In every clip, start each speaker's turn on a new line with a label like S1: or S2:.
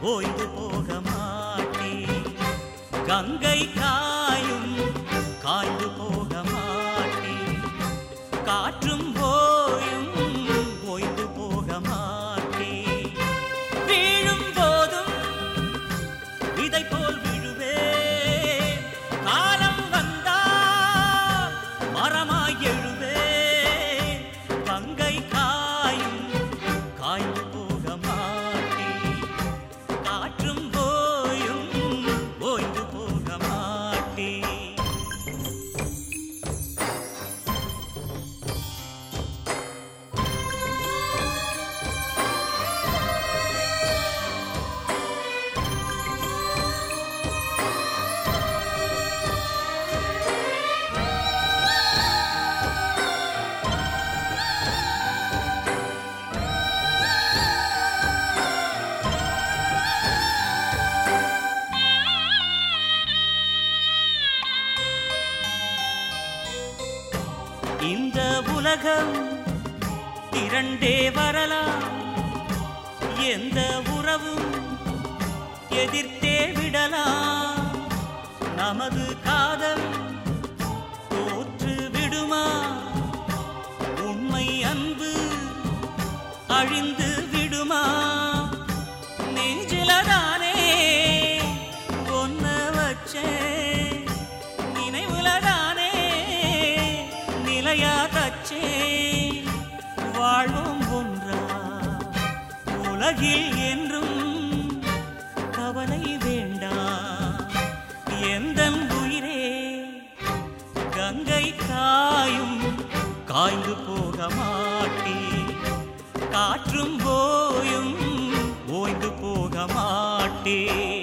S1: ஓய்ந்து போக மாட்டே. கங்கை காயும் காய்ந்து போக மாட்டே. காற்றும் ஓயும் ஓய்ந்து போக மாட்டே. வீழும் போதும் விதை போல் விழுவே. காலம் வந்தால் மரமாய் எழுவே. கங்கை காயும் காய்ந்து போக மாட்டே. காற்றும் ஓயும் ஓய்ந்து போக மாட்டே. இந்த உலகம் திரண்டே வரலாம். எந்த உறவும் எதிர்த்தே விடலாம். நமது காதல் தோற்று விடுமா? உண்மை அன்பு அழிந்து விடுமா? நெஞ்சிலதானே ஒன்ன வச்சேன். நினைவுலதானே நிலையா தச்சேன். வாழ்வும் ஒன்றா உலகில் என்றும் கவலை வேண்டாம். எந்தன் உயிரே கங்கை காயும் காய்ந்து போக மாட்டே. காற்றும் ஓயும் ஓய்ந்து போக மாட்டே.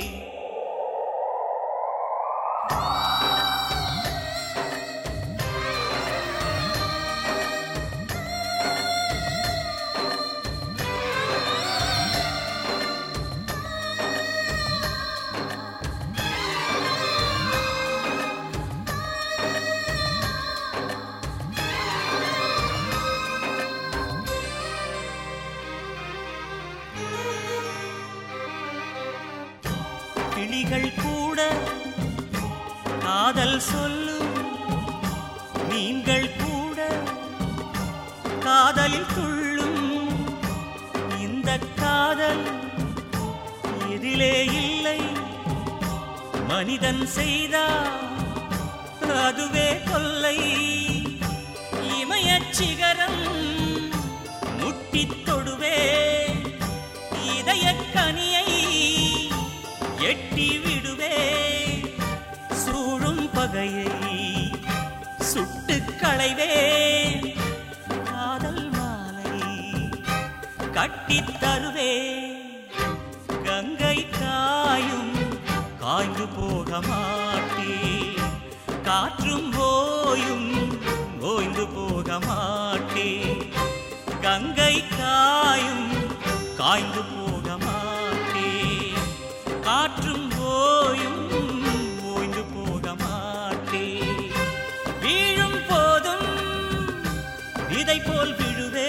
S1: கிளிகள் கூட காதல் சொல்லும். மீன்கள் கூட காதலில் துள்ளும். இந்த காதல் எதிலே இல்லை. மனிதன் செய்தால் அதுவே கொல்லை. இமயச் சிகரம் முட்டித் தொடுவே. இதயக் கனியை எட்டி விடுவே. சூழும் பகையை சுட்டு களைவே. காதல் மாலை கட்டித் தருவே. கங்கை காயும் காய்ந்து போக மாட்டே. காற்றும் ஓயும் ஓய்ந்து போக மாட்டே. கங்கை காயும் காய்ந்து போக மாட்டே. காற்றும் ஓயும் ஓய்ந்து போக மாட்டே. வீழும் போதும் விதை போல் விழுவே.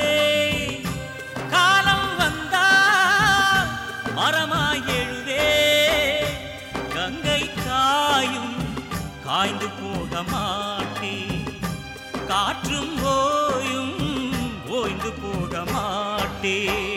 S1: காலம் வந்தால் மரமாய் எழுவே. கங்கை காயும் காய்ந்து போக மாட்டே. காற்றும் ஓயும் ஓய்ந்து போக மாட்டே.